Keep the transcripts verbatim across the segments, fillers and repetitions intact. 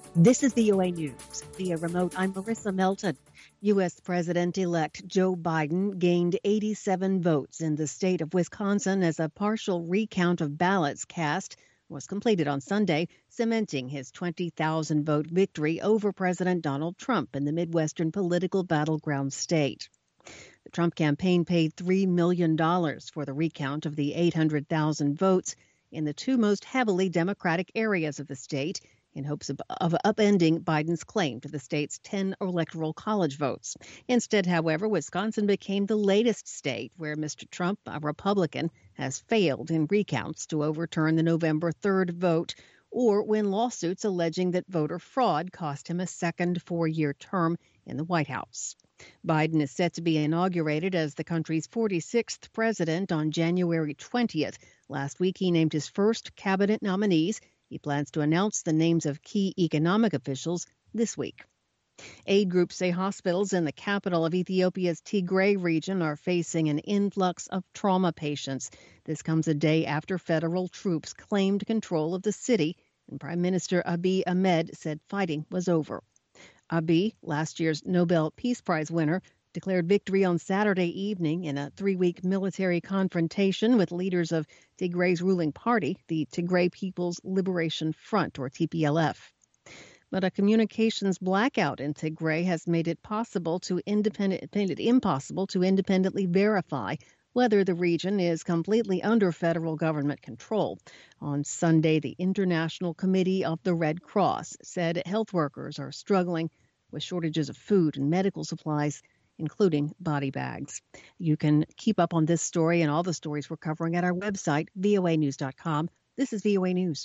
This is V O A News. Via remote, I'm Marissa Melton. U S. President-elect Joe Biden gained eighty-seven votes in the state of Wisconsin as a partial recount of ballots cast was completed on Sunday, cementing his twenty thousand vote victory over President Donald Trump in the Midwestern political battleground state. The Trump campaign paid three million dollars for the recount of the eight hundred thousand votes in the two most heavily Democratic areas of the state, in hopes of, of upending Biden's claim to the state's ten electoral college votes. Instead, however, Wisconsin became the latest state where Mister Trump, a Republican, has failed in recounts to overturn the November third vote or win lawsuits alleging that voter fraud cost him a second four-year term in the White House. Biden is set to be inaugurated as the country's forty-sixth president on January twentieth. Last week, he named his first cabinet nominees. He plans to announce the names of key economic officials this week. Aid groups say hospitals in the capital of Ethiopia's Tigray region are facing an influx of trauma patients. This comes a day after federal troops claimed control of the city, and Prime Minister Abiy Ahmed said fighting was over. Abiy, last year's Nobel Peace Prize winner, declared victory on Saturday evening in a three-week military confrontation with leaders of Tigray's ruling party, the Tigray People's Liberation Front, or T P L F. But a communications blackout in Tigray has made it possible to independent, made it impossible to independently verify whether the region is completely under federal government control. On Sunday, the International Committee of the Red Cross said health workers are struggling with shortages of food and medical supplies, including body bags. You can keep up on this story and all the stories we're covering at our website, V O A news dot com. This is V O A News.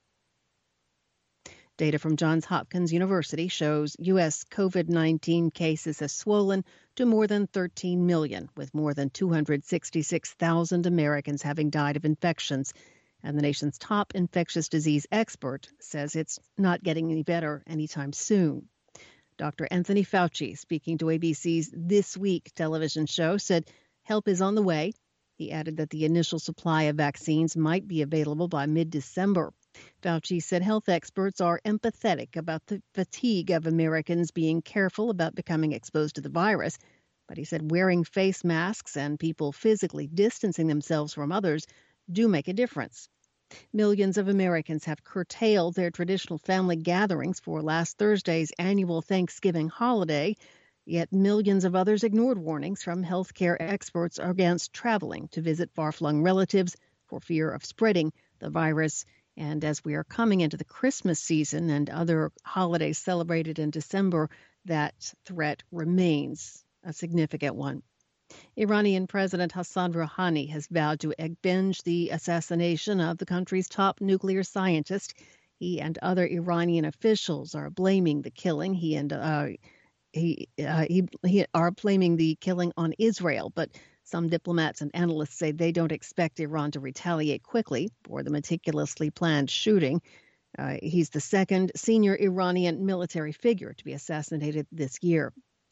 Data from Johns Hopkins University shows U S COVID nineteen cases have swollen to more than thirteen million, with more than two hundred sixty-six thousand Americans having died of infections. And the nation's top infectious disease expert says it's not getting any better anytime soon. Doctor Anthony Fauci, speaking to A B C's This Week television show, said help is on the way. He added that the initial supply of vaccines might be available by mid-December. Fauci said health experts are empathetic about the fatigue of Americans being careful about becoming exposed to the virus, but he said wearing face masks and people physically distancing themselves from others do make a difference. Millions of Americans have curtailed their traditional family gatherings for last Thursday's annual Thanksgiving holiday, yet millions of others ignored warnings from healthcare experts against traveling to visit far-flung relatives for fear of spreading the virus. And as we are coming into the Christmas season and other holidays celebrated in December, that threat remains a significant one. Iranian President Hassan Rouhani has vowed to avenge the assassination of the country's top nuclear scientist. He and other Iranian officials are blaming the killing. He and uh, he, uh, he he are blaming the killing on Israel, but some diplomats and analysts say they don't expect Iran to retaliate quickly for the meticulously planned shooting. Uh, he's the second senior Iranian military figure to be assassinated this year.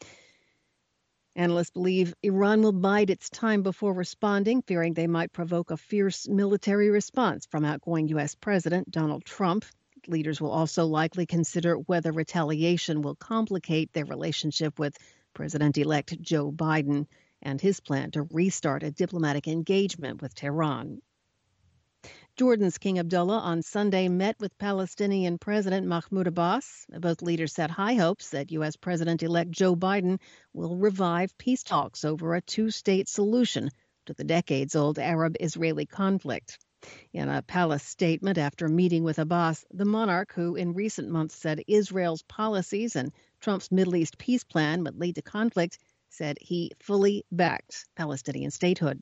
Analysts believe Iran will bide its time before responding, fearing they might provoke a fierce military response from outgoing U S. President Donald Trump. Leaders will also likely consider whether retaliation will complicate their relationship with President-elect Joe Biden and his plan to restart a diplomatic engagement with Tehran. Jordan's King Abdullah on Sunday met with Palestinian President Mahmoud Abbas. Both leaders set high hopes that U S. President-elect Joe Biden will revive peace talks over a two-state solution to the decades-old Arab-Israeli conflict. In a palace statement after meeting with Abbas, the monarch, who in recent months said Israel's policies and Trump's Middle East peace plan would lead to conflict, said he fully backed Palestinian statehood.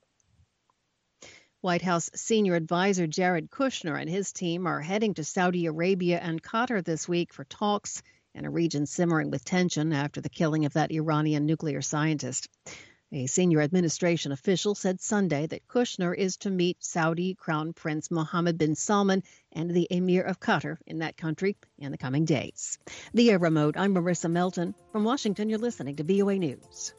White House senior advisor Jared Kushner and his team are heading to Saudi Arabia and Qatar this week for talks in a region simmering with tension after the killing of that Iranian nuclear scientist. A senior administration official said Sunday that Kushner is to meet Saudi Crown Prince Mohammed bin Salman and the Emir of Qatar in that country in the coming days. Via remote, I'm Marissa Melton. From Washington, you're listening to V O A News.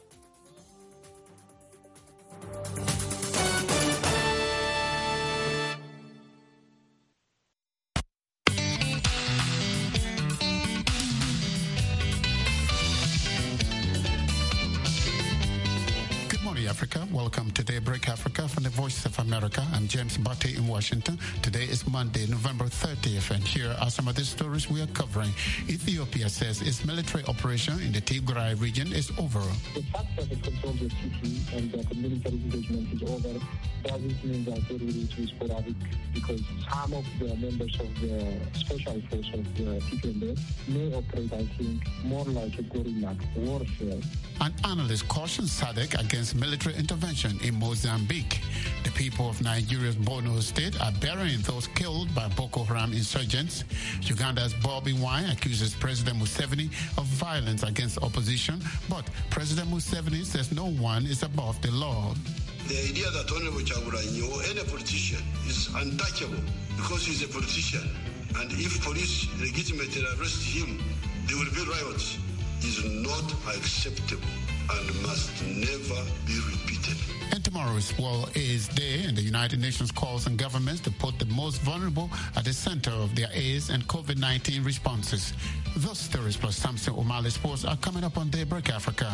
Welcome to Daybreak Africa from the Voice of America. I'm James Bate in Washington. Today is Monday, November thirtieth, and here are some of the stories we are covering. Ethiopia says its military operation in the Tigray region is over. The fact that it controls the city and that the military engagement is over doesn't mean that there will be sporadic, because some of the members of the special force of the T P L F may operate, I think, more like a guerrilla warfare. An analyst cautions S A D C against military intervention in Mozambique. The people of Nigeria's Borno state are burying those killed by Boko Haram insurgents. Uganda's Bobby Wine accuses President Museveni of violence against opposition, but President Museveni says no one is above the law. The idea that Honorable Chagulanyi or any politician is untouchable because he's a politician, and if police legitimately arrest him, there will be riots, is not acceptable and must never be repeated. And tomorrow is World AIDS Day, and the United Nations calls on governments to put the most vulnerable at the center of their AIDS and COVID nineteen responses. Those stories plus Samson O'Malley Sports are coming up on Daybreak Africa.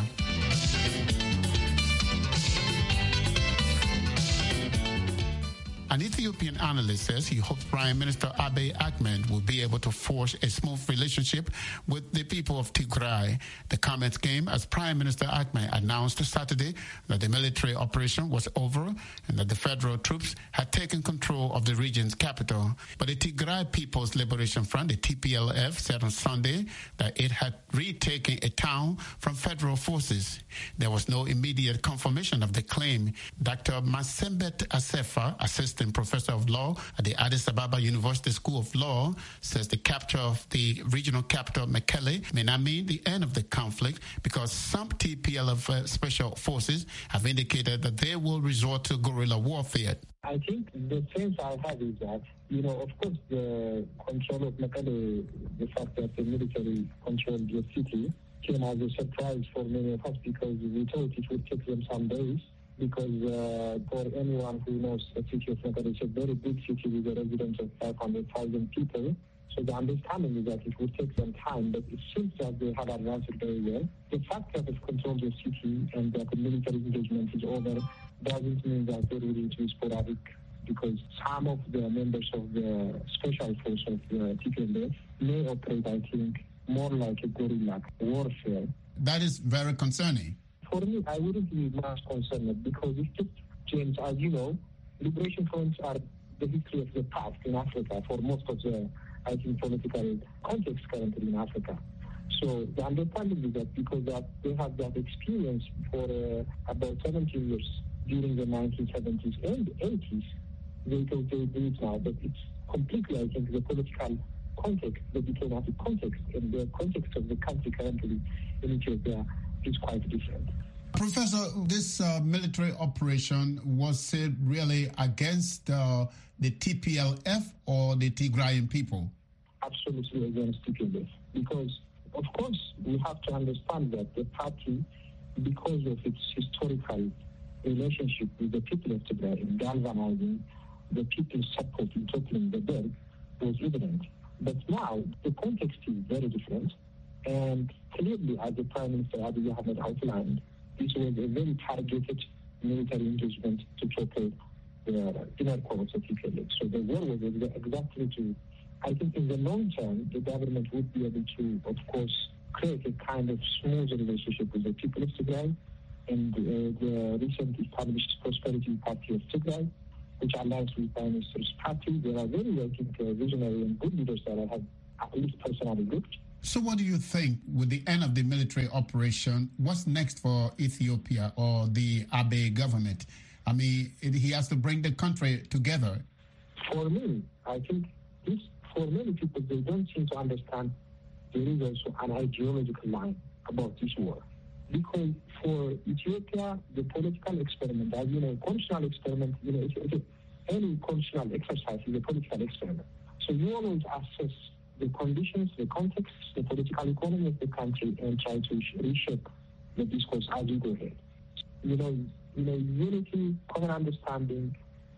An Ethiopian analyst says he hopes Prime Minister Abiy Ahmed will be able to forge a smooth relationship with the people of Tigray. The comments came as Prime Minister Ahmed announced Saturday that the military operation was over and that the federal troops had taken control of the region's capital. But the Tigray People's Liberation Front, the T P L F, said on Sunday that it had retaken a town from federal forces. There was no immediate confirmation of the claim. Doctor Masembet Asefa, assistant professor of law at the Addis Ababa University School of Law, says the capture of the regional capital Mekelle may not mean the end of the conflict, because some T P L F uh, special forces have indicated that they will resort to guerrilla warfare. I think the sense I have is that, you know, of course, the control of Mekelle, the fact that the military controlled the city, came as a surprise for many of us, because we thought it would take them some days. Because uh, for anyone who knows the city of Mekelle, it's a very big city with a residence of five hundred thousand people. So the understanding is that it would take some time, but it seems that they have advanced very well. The fact that they've controlled the city and that the military engagement is over doesn't mean that there will be sporadic, because some of the members of the special force of the T P L F may operate, I think, more like a guerrilla warfare. That is very concerning. For me, I wouldn't be much concerned, because it's just, James, as you know, liberation fronts are the history of the past in Africa for most of the, I think, political context currently in Africa. So the understanding is that because that they have that experience for uh, about seventeen years during the nineteen seventies and eighties, they can they do it now, but it's completely, I think, the political context, the diplomatic context, and the context of the country currently in Ethiopia is quite different. Professor, this uh, military operation, was it really against uh, the T P L F or the Tigrayan people? Absolutely against T P L F. Because, of course, we have to understand that the party, because of its historical relationship with the people of Tigray in galvanizing the people's support in toppling the Derg, was evident. But now, the context is very different. And clearly, as the Prime Minister Abiy Ahmed outlined, this was a very targeted military engagement to topple the inner core of the T P L F. So the war was exactly to, I think in the long term, the government would be able to, of course, create a kind of smooth relationship with the people of Tigray and uh, the recently established Prosperity Party of Tigray, which aligns with Prime Minister's party. There are very, I think, uh, visionary and good leaders that I have at least personally looked. So what do you think, with the end of the military operation, what's next for Ethiopia or the Abiy government? I mean, it, he has to bring the country together. For me, I think this, for many people, they don't seem to understand there is also an ideological line about this war. Because for Ethiopia, the political experiment, as you know, constitutional experiment, you know, it's, it's, any constitutional exercise is a political experiment. So you always assess the conditions, the context, the political economy of the country, and try to reshape the discourse as you go ahead. You know, you know, unity, common understanding,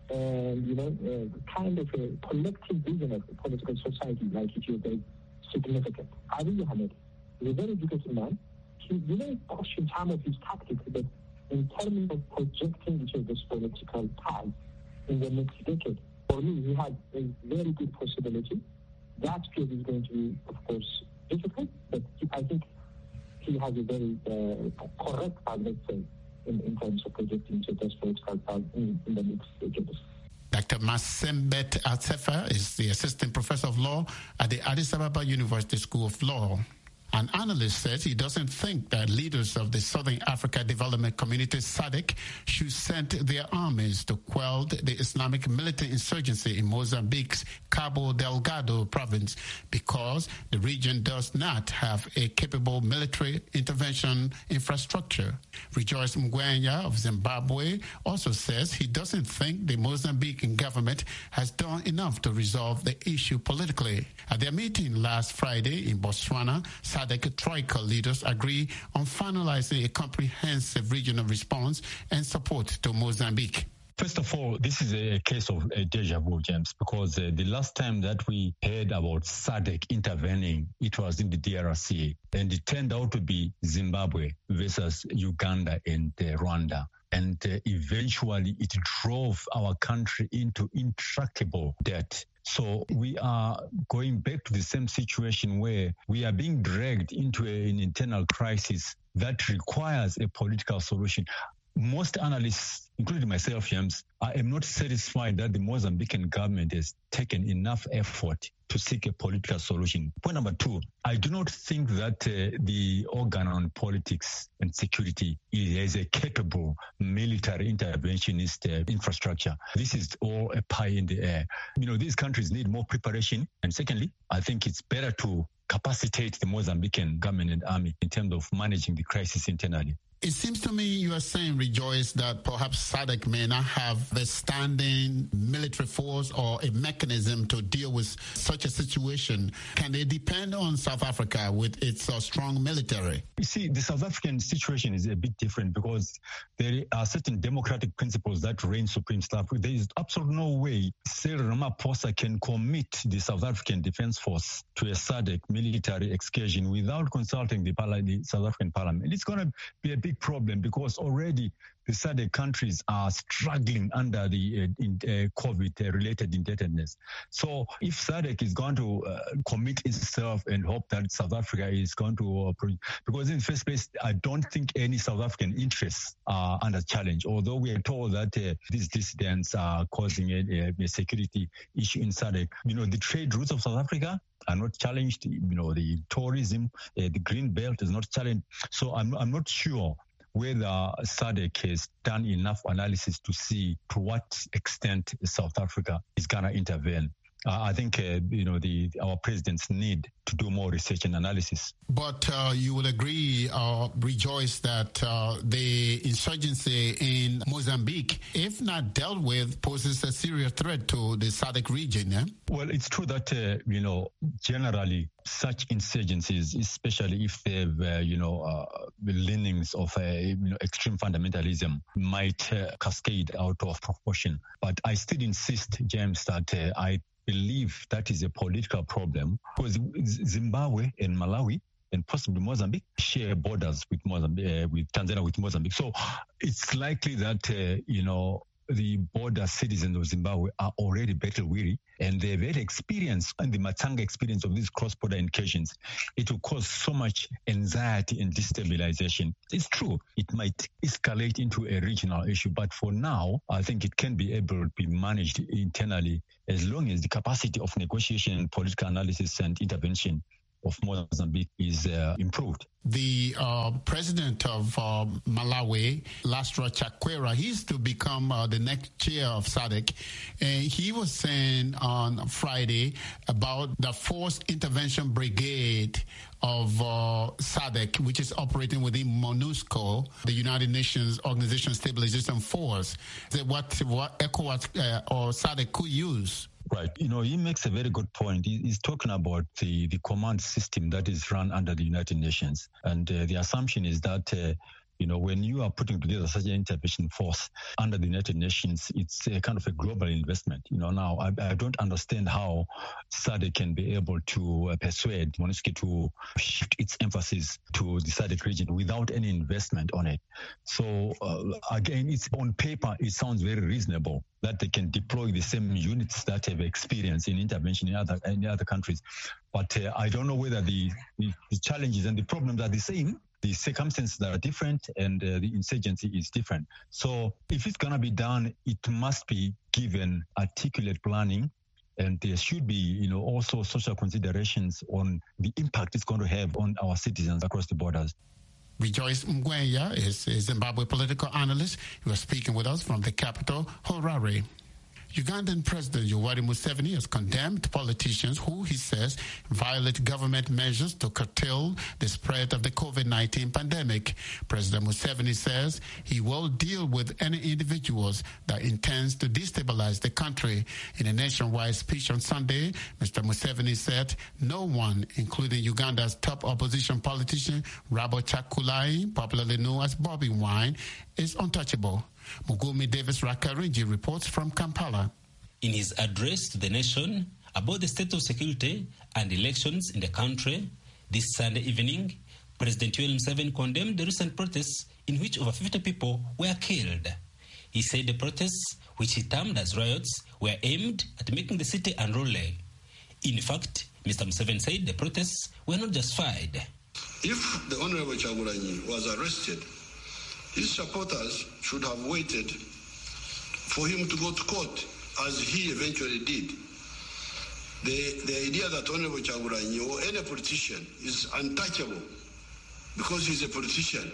and you know, uh, kind of a collective vision of a political society like Ethiopia is significant. Abiy Ahmed is a very beautiful man. He really questioned some of his tactics, but in terms of projecting this political path in the next decade, for me, he has a very good possibility. That field is going to be, of course, difficult, but I think he has a very uh, correct path, let's say, in, in terms of projecting this political path in, in the next decade. Doctor Masembet Atsefa is the assistant professor of law at the Addis Ababa University School of Law. An analyst says he doesn't think that leaders of the Southern Africa Development Community, S A D C, should send their armies to quell the Islamic militant insurgency in Mozambique's Cabo Delgado province because the region does not have a capable military intervention infrastructure. Rejoice Mgwenya of Zimbabwe also says he doesn't think the Mozambican government has done enough to resolve the issue politically. At their meeting last Friday in Botswana, S A D C Troika leaders agree on finalizing a comprehensive regional response and support to Mozambique. First of all, this is a case of a deja vu, James, because uh, the last time that we heard about S A D C intervening, it was in the D R C, and it turned out to be Zimbabwe versus Uganda and uh, Rwanda. And uh, eventually it drove our country into intractable debt. So we are going back to the same situation where we are being dragged into a, an internal crisis that requires a political solution. Most analysts, including myself, James, I am not satisfied that the Mozambican government has taken enough effort to seek a political solution. Point number two, I do not think that uh, the organ on politics and security is a capable military interventionist uh, infrastructure. This is all a pie in the air. You know, these countries need more preparation. And secondly, I think it's better to capacitate the Mozambican government and army in terms of managing the crisis internally. It seems to me you are saying, Rejoice, that perhaps S A D C may not have the standing military force or a mechanism to deal with such a situation. Can they depend on South Africa with its uh, strong military? You see, the South African situation is a bit different because there are certain democratic principles that reign supreme. South Africa. There is absolutely no way Cyril Ramaphosa can commit the South African Defence Force to a S A D C military excursion without consulting the, the South African Parliament. It's going to be a big problem because already the S A D C countries are struggling under the uh, in, uh, COVID-related indebtedness. So if S A D C is going to uh, commit itself and hope that South Africa is going to, uh, because in the first place, I don't think any South African interests are under challenge, although we are told that uh, these dissidents are causing a, a security issue in S A D C. You know, the trade routes of South Africa are not challenged. You know, the tourism, uh, the green belt is not challenged. So I'm, I'm not sure whether S A D C has done enough analysis to see to what extent South Africa is going to intervene. Uh, I think, uh, you know, the our presidents need to do more research and analysis. But uh, you will agree, uh, Rejoice, that uh, the insurgency in Mozambique, if not dealt with, poses a serious threat to the S A D C region, eh? Well, it's true that, uh, you know, generally such insurgencies, especially if they have, uh, you know, uh, leanings of uh, you know, extreme fundamentalism, might uh, cascade out of proportion. But I still insist, James, that uh, I believe that is a political problem because Zimbabwe and Malawi and possibly Mozambique share borders with Mozambique, uh, with Tanzania, with Mozambique. So it's likely that, uh, you know, the border citizens of Zimbabwe are already battle weary and they've had experience and the Matanga experience of these cross-border incursions. It will cause so much anxiety and destabilization. It's true, it might escalate into a regional issue, but for now, I think it can be able to be managed internally as long as the capacity of negotiation and political analysis and intervention of Mozambique is uh, improved. The uh, president of uh, Malawi, Lastra Chakwera, he's to become uh, the next chair of S A D C. And he was saying on Friday about the Forced Intervention Brigade of uh, S A D C, which is operating within MONUSCO, the United Nations Organization Stabilization Force. That what, what ECOWAS uh, or S A D C could use. Right. You know, he makes a very good point. He, he's talking about the, the command system that is run under the United Nations. And uh, the assumption is that uh, You know, when you are putting together such an intervention force under the United Nations, it's a kind of a global investment. You know, now I, I don't understand how SADC can be able to uh, persuade MONUSCO to shift its emphasis to the SADC region without any investment on it. So uh, again, it's on paper, it sounds very reasonable that they can deploy the same units that have experience in intervention in other in other countries. But uh, I don't know whether the, the, the challenges and the problems are the same. The circumstances are different and uh, the insurgency is different. So if it's going to be done, it must be given articulate planning, and there should be, you know, also social considerations on the impact it's going to have on our citizens across the borders. Rejoice Mgwenya is a Zimbabwe political analyst. He was speaking with us from the capital, Harare. Ugandan President Yoweri Museveni has condemned politicians who, he says, violate government measures to curtail the spread of the COVID nineteen pandemic. President Museveni says he will deal with any individuals that intends to destabilize the country. In a nationwide speech on Sunday, Mister Museveni said no one, including Uganda's top opposition politician, Robert Chakulai, popularly known as Bobby Wine, is untouchable. Mugumi Davis Rakarinji reports from Kampala. In his address to the nation about the state of security and elections in the country this Sunday evening, President Yoweri Museveni condemned the recent protests in which over fifty people were killed. He said the protests, which he termed as riots, were aimed at making the city unruly. In fact, Mister Museveni said the protests were not justified. If the Honorable Chagulanyi was arrested, his supporters should have waited for him to go to court, as he eventually did. The, the idea that Honorable Chagulanyi or any politician is untouchable because he's a politician,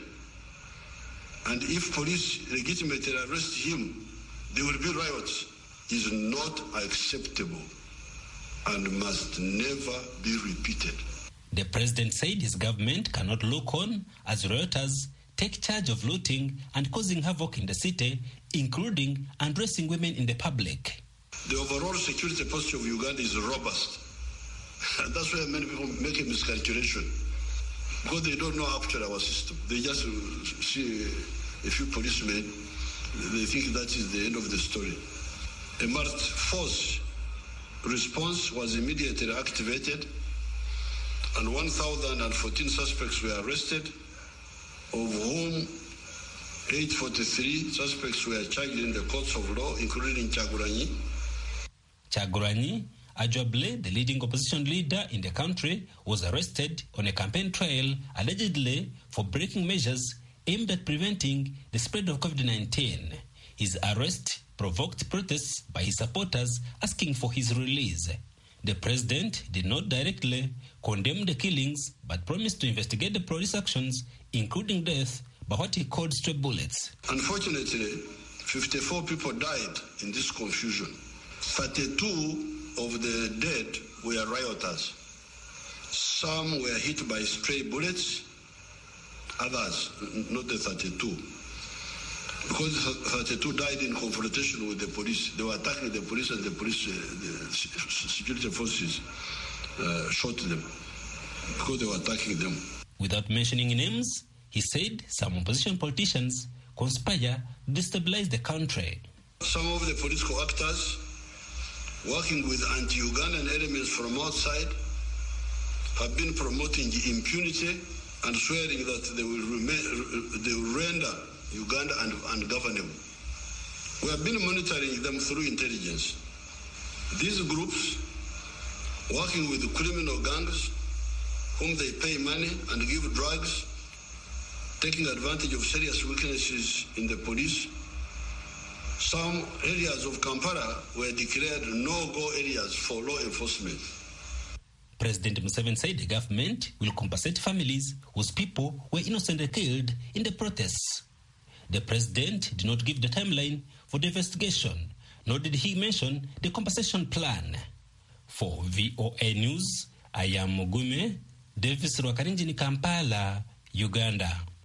and if police legitimately arrest him, there will be riots, is not acceptable and must never be repeated. The president said his government cannot look on as rioters take charge of looting and causing havoc in the city, including undressing women in the public. The overall security posture of Uganda is robust. And that's why many people make a miscalculation, because they don't know actually our system. They just see a few policemen, they think that is the end of the story. A marked force response was immediately activated, and one thousand fourteen suspects were arrested, of whom eight hundred forty-three suspects were charged in the courts of law, including Chagulanyi. Chagulanyi, arguably the leading opposition leader in the country, was arrested on a campaign trail allegedly for breaking measures aimed at preventing the spread of COVID nineteen. His arrest provoked protests by his supporters asking for his release. The president did not directly condemn the killings, but promised to investigate the police actions, including death by what he called stray bullets. Unfortunately, fifty-four people died in this confusion. thirty-two of the dead were rioters. Some were hit by stray bullets, others, not the thirty-two. Because thirty-two died in confrontation with the police. They were attacking the police, and the police, uh, the security forces uh, shot them because they were attacking them. Without mentioning names, he said some opposition politicians conspire to destabilize the country. Some of the political actors working with anti-Ugandan elements from outside have been promoting impunity and swearing that they will, remain, they will render Uganda and ungovernable. We have been monitoring them through intelligence. These groups, working with criminal gangs whom they pay money and give drugs, taking advantage of serious weaknesses in the police. Some areas of Kampala were declared no-go areas for law enforcement. President Museveni said the government will compensate families whose people were innocently killed in the protests. The president did not give the timeline for the investigation, nor did he mention the compensation plan. For V O A News, I am Mugume Davis Rwakarinji in Kampala, Uganda.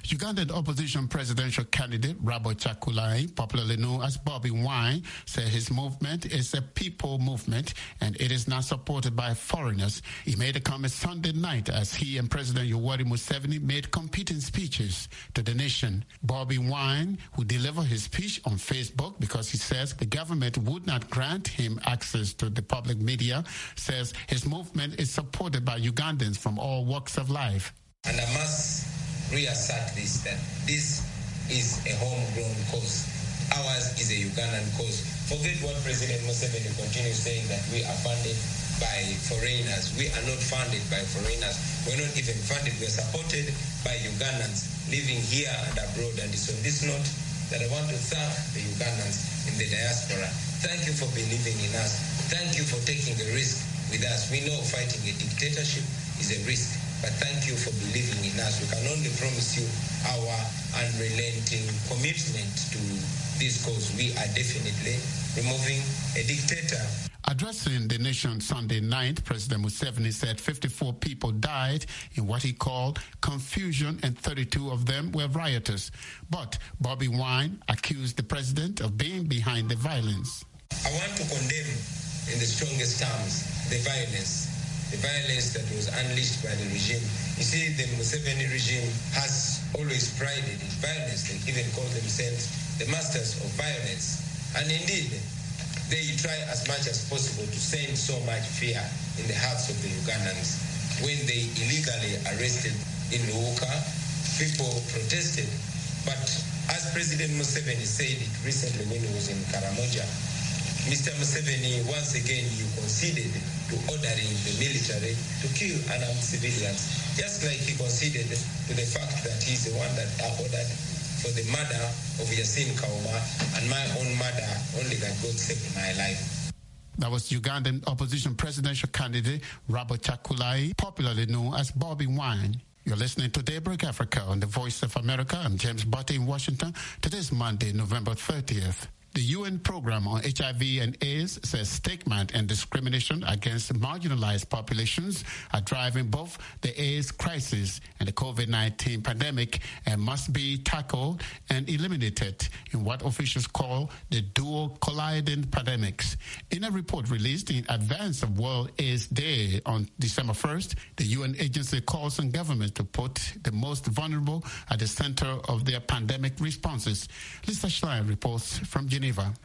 Ugandan opposition presidential candidate Robert Kyagulanyi, popularly known as Bobby Wine, said his movement is a people movement and it is not supported by foreigners. He made a comment Sunday night as he and President Yoweri Museveni made competing speeches to the nation. Bobby Wine, who delivered his speech on Facebook because he says the government would not grant him access to the public media, says his movement is supported by Ugandans from all walks of life. And I must reassert this, that this is a homegrown cause. Ours is a Ugandan cause. Forget what President Museveni continues saying, that we are funded by foreigners. We are not funded by foreigners. We're not even funded. We're supported by Ugandans living here and abroad. And it's on this note that I want to thank the Ugandans in the diaspora. Thank you for believing in us. Thank you for taking a risk with us. We know fighting a dictatorship is a risk, but thank you for believing in us. We can only promise you our unrelenting commitment to this cause. We are definitely removing a dictator. Addressing the nation Sunday night, President Museveni said fifty-four people died in what he called confusion and thirty-two of them were rioters. But Bobby Wine accused the president of being behind the violence. I want to condemn in the strongest terms the violence, the violence that was unleashed by the regime. You see, the Museveni regime has always prided in violence. They even call themselves the masters of violence. And indeed, they try as much as possible to send so much fear in the hearts of the Ugandans. When they illegally arrested in Luuka, people protested. But as President Museveni said it recently when he was in Karamoja, Mister Museveni, once again, you conceded to ordering the military to kill unarmed civilians, just like he conceded to the fact that he's the one that ordered for the murder of Yasin Kauma and my own murder, only that God saved my life. That was Ugandan opposition presidential candidate Robert Kyagulanyi, popularly known as Bobby Wine. You're listening to Daybreak Africa on the Voice of America. I'm James Butte in Washington. Today's Monday, November thirtieth. The U N program on H I V and AIDS says stigma and discrimination against marginalized populations are driving both the AIDS crisis and the COVID nineteen pandemic and must be tackled and eliminated in what officials call the dual colliding pandemics. In a report released in advance of World AIDS Day on December first, the U N agency calls on governments to put the most vulnerable at the center of their pandemic responses. Lisa Schlein reports from Geneva.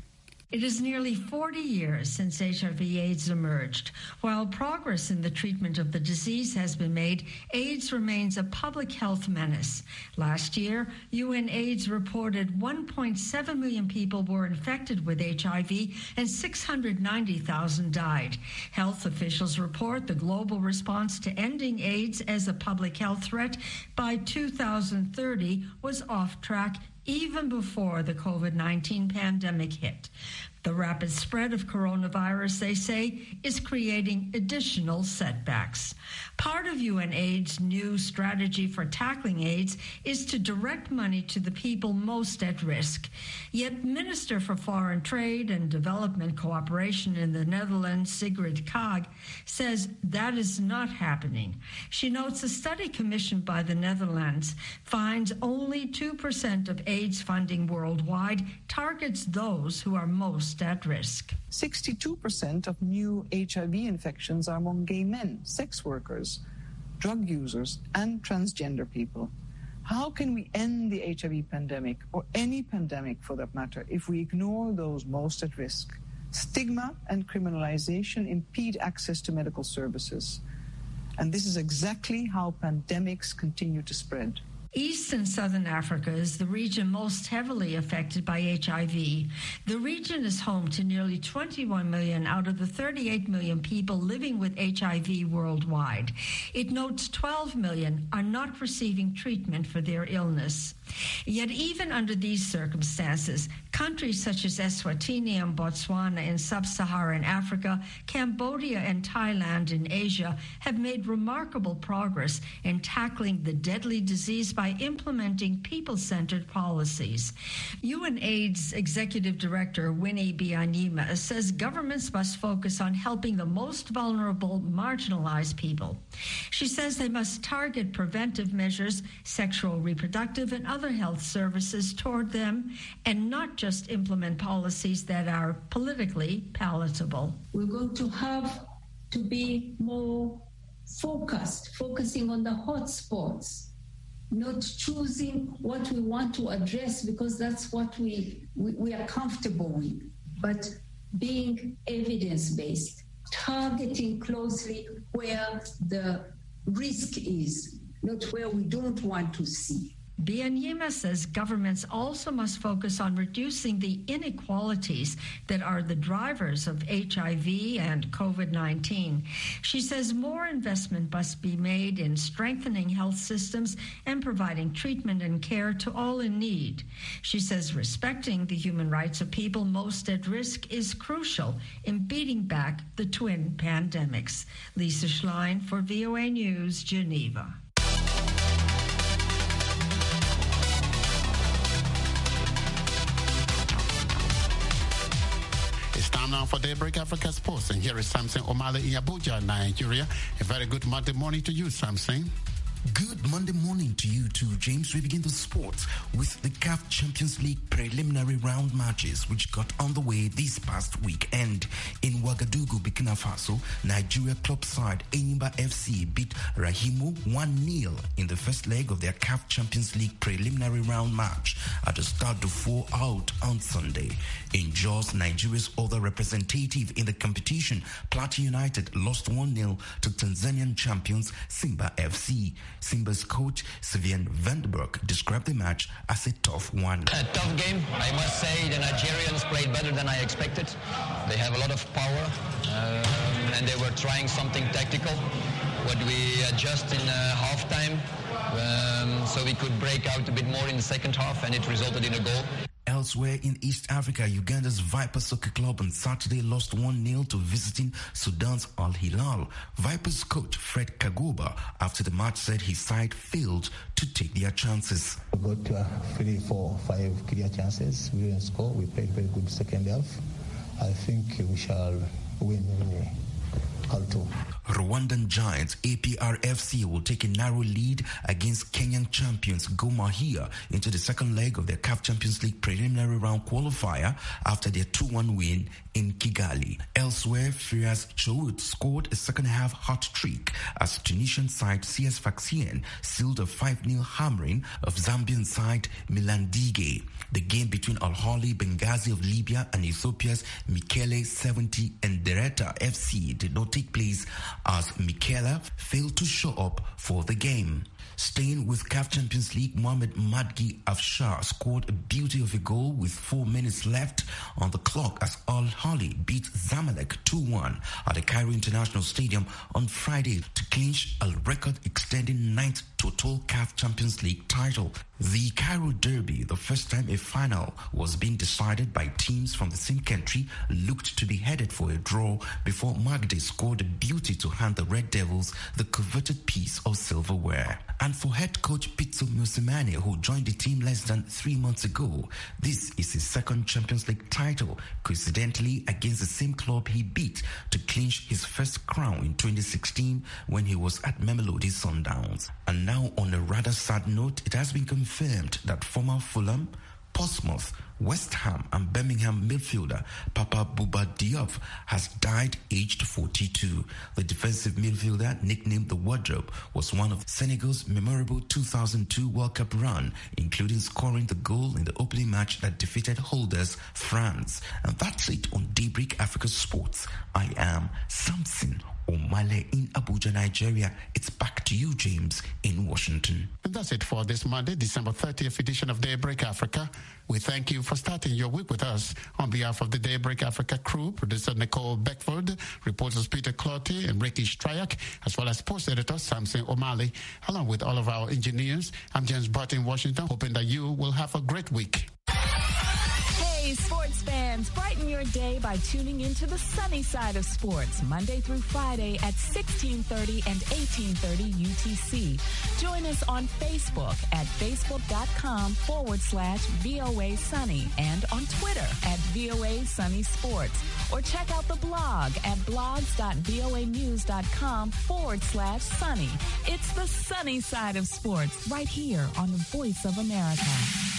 It is nearly forty years since H I V AIDS emerged. While progress in the treatment of the disease has been made, AIDS remains a public health menace. Last year, U N AIDS reported one point seven million people were infected with H I V and six hundred ninety thousand died. Health officials report the global response to ending AIDS as a public health threat by two thousand thirty was off track even before the COVID nineteen pandemic hit. The rapid spread of coronavirus, they say, is creating additional setbacks. Part of U N AID's new strategy for tackling AIDS is to direct money to the people most at risk. Yet Minister for Foreign Trade and Development Cooperation in the Netherlands, Sigrid Kaag, says that is not happening. She notes a study commissioned by the Netherlands finds only two percent of AIDS funding worldwide targets those who are most at risk. sixty-two percent of new H I V infections are among gay men, sex workers, drug users, and transgender people. How can we end the H I V pandemic, or any pandemic for that matter, if we ignore those most at risk? Stigma and criminalization impede access to medical services. And this is exactly how pandemics continue to spread. East and Southern Africa is the region most heavily affected by H I V. The region is home to nearly twenty-one million out of the thirty-eight million people living with H I V worldwide. It notes twelve million are not receiving treatment for their illness. Yet even under these circumstances, countries such as Eswatini and Botswana in sub-Saharan Africa, Cambodia and Thailand in Asia have made remarkable progress in tackling the deadly disease by by implementing people-centered policies. UNAIDS Executive Director Winnie Byanyima says governments must focus on helping the most vulnerable, marginalized people. She says they must target preventive measures, sexual, reproductive, and other health services toward them, and not just implement policies that are politically palatable. We're going to have to be more focused, focusing on the hot spots, not choosing what we want to address because that's what we, we, we are comfortable with, but being evidence-based, targeting closely where the risk is, not where we don't want to see. Byanyima says governments also must focus on reducing the inequalities that are the drivers of H I V and COVID nineteen. She says more investment must be made in strengthening health systems and providing treatment and care to all in need. She says respecting the human rights of people most at risk is crucial in beating back the twin pandemics. Lisa Schlein for V O A News, Geneva. Now for Daybreak Africa Sports, and here is Samson Omale in Abuja, Nigeria. A very good Monday morning to you, Samson. Good Monday morning to you too, James. We begin the sports with the C A F Champions League preliminary round matches which got underway this past weekend. In Ouagadougou, Burkina Faso, Nigeria club side Enyimba F C beat Rahimu one nil in the first leg of their C A F Champions League preliminary round match at the Stade de Four out on Sunday. In Jos, Nigeria's other representative in the competition, Plateau United lost one nil to Tanzanian champions Simba F C. Simba's coach, Sylvain Vandenberg, described the match as a tough one. A tough game. I must say the Nigerians played better than I expected. They have a lot of power, um, and they were trying something tactical. What we adjust in uh, halftime, um, so we could break out a bit more in the second half, and it resulted in a goal. Elsewhere in East Africa, Uganda's Vipers Soccer Club on Saturday lost one nil to visiting Sudan's Al Hilal. Vipers coach Fred Kagoba, after the match, said his side failed to take their chances. We got uh, three, four, five clear chances. We didn't score. We played very good second half. I think we shall win in Khartoum. Rwandan giants A P R F C will take a narrow lead against Kenyan champions Gor Mahia into the second leg of their C A F Champions League preliminary round qualifier after their two one win in Kigali. Elsewhere, Firas Choud scored a second half hat trick as Tunisian side C S Sfaxien sealed a five nil hammering of Zambian side Milandige. The game between Al Ahly Benghazi of Libya and Ethiopia's Mekelle seventy and Dereta F C did not take place as Michela failed to show up for the game. Staying with C A F Champions League, Mohamed Madgi Afshar scored a beauty of a goal with four minutes left on the clock as Al Ahly beat Zamalek two one at the Cairo International Stadium on Friday to clinch a record-extending ninth total C A F Champions League title. The Cairo Derby, the first time a final was being decided by teams from the same country, looked to be headed for a draw before Magde scored a beauty to hand the Red Devils the coveted piece of silverware. And for head coach Pitso Mosimane, who joined the team less than three months ago, this is his second Champions League title, coincidentally against the same club he beat to clinch his first crown in twenty sixteen when he was at Mamelodi Sundowns. And now, on a rather sad note, it has been confirmed that former Fulham, Portsmouth, West Ham and Birmingham midfielder Papa Bouba Diop has died aged forty-two. The defensive midfielder, nicknamed the Wardrobe, was one of Senegal's memorable two thousand two World Cup run, including scoring the goal in the opening match that defeated holders France. And that's it on Daybreak Africa Sports. I am Samson Omale in Abuja, Nigeria. It's back to you, James, in Washington. And that's it for this Monday, December thirtieth edition of Daybreak Africa. We thank you for starting your week with us. On behalf of the Daybreak Africa crew, producer Nicole Beckford, reporters Peter Clottey and Ricky Stryak, as well as sports editor Samson Omale, along with all of our engineers. I'm James Barton in Washington, hoping that you will have a great week. Hey, Hey, sports fans, brighten your day by tuning into the sunny side of sports, Monday through Friday at sixteen thirty and eighteen thirty U T C. Join us on Facebook at facebook.com forward slash VOA Sunny and on Twitter at VOA Sunny Sports. Or check out the blog at blogs.voanews.com forward slash sunny. It's the sunny side of sports right here on the Voice of America.